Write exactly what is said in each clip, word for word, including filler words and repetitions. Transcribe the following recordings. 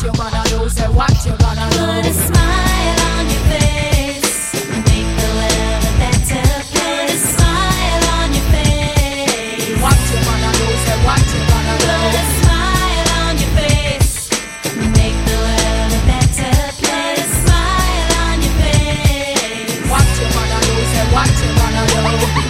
you gonna do? Say what you gonna do? Put a smile on your face, make the world a better place. Put a smile on your face. What you gonna do? Say what you gonna do? Put a smile on your face, make the world a better place. Put a smile on your face. What you gonna do? Say what you gonna do?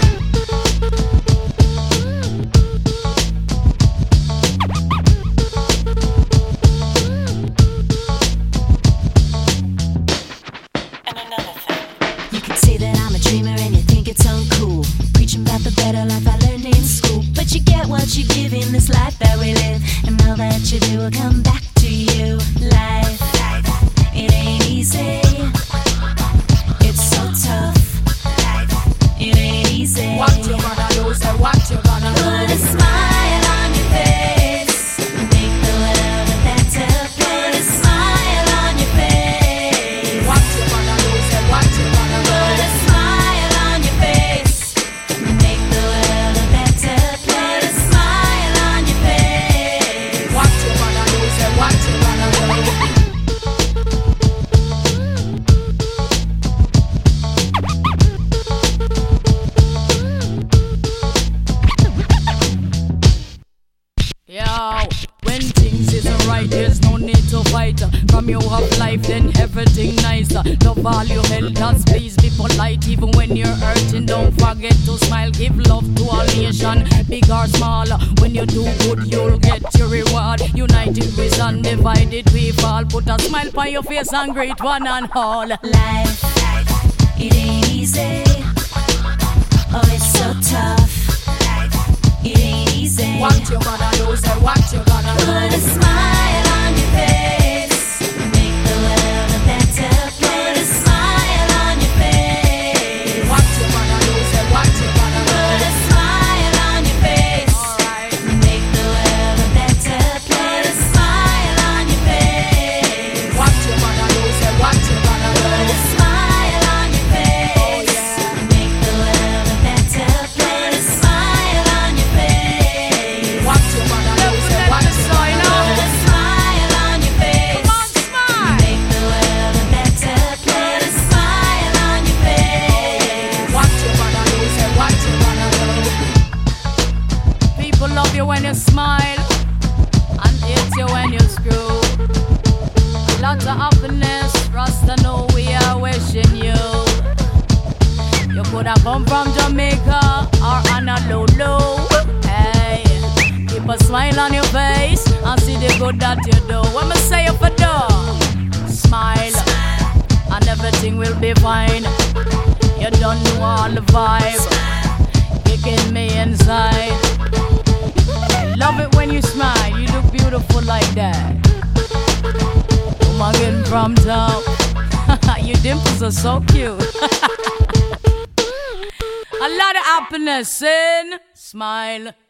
Say that I'm a dreamer and you think it's uncool, preaching about the better life I learned in school. But you get what you give in this life that we live, and all that you do will come back to you. Life, it ain't easy, it's so tough. It ain't easy. What you gonna do? Say what you gonna do? Put a smile on your face, make the world a better place. Put a smile on your face. What you gonna do? Say what you gonna do? Put a smile on your face, make the world a better place. Put a smile on your face. What you gonna do? Say what you gonna do? Yo, when things isn't right, there's no need to fight. From you have life, then everything nice. Love all your elders, please be polite. Even when you're hurting, don't forget to smile. Give love to all nation, big or small. When you do good, you'll get your reward. United we stand, divided we fall. Put a smile on your face and greet one and all. Life, it ain't easy. Oh, it's so tough. It ain't easy. What you gonna do? Say what you gonna do? Put a smile on your face, make the world a better place. Put a smile on your face. What you gonna do? Say what you gonna do? Put a smile on your face, Alright. make the world a better place. Put a smile on your face. What you gonna do? Say what you gonna do? Put a smile on your face, Oh, yeah. make the world a better place. Put a smile on your face. What you gonna do? Say what you gonna do? Put a smile on your face. Come on, smile. Make the world a better place. Put a smile on your face. What you gonna do? Say what you gonna do? People love you when you smile and hate you when you screw. Lots of happiness, Rasta know we are wishing you. You could have come from Jamaica or on a low low. Hey, keep a smile on your face and see the good that you do. When me say you for do, smile and everything will be fine. You don't know all the vibe kicking me inside. Love it when you smile, you look beautiful like that. Woman from top, your dimples are so cute. A lot of happiness in smile.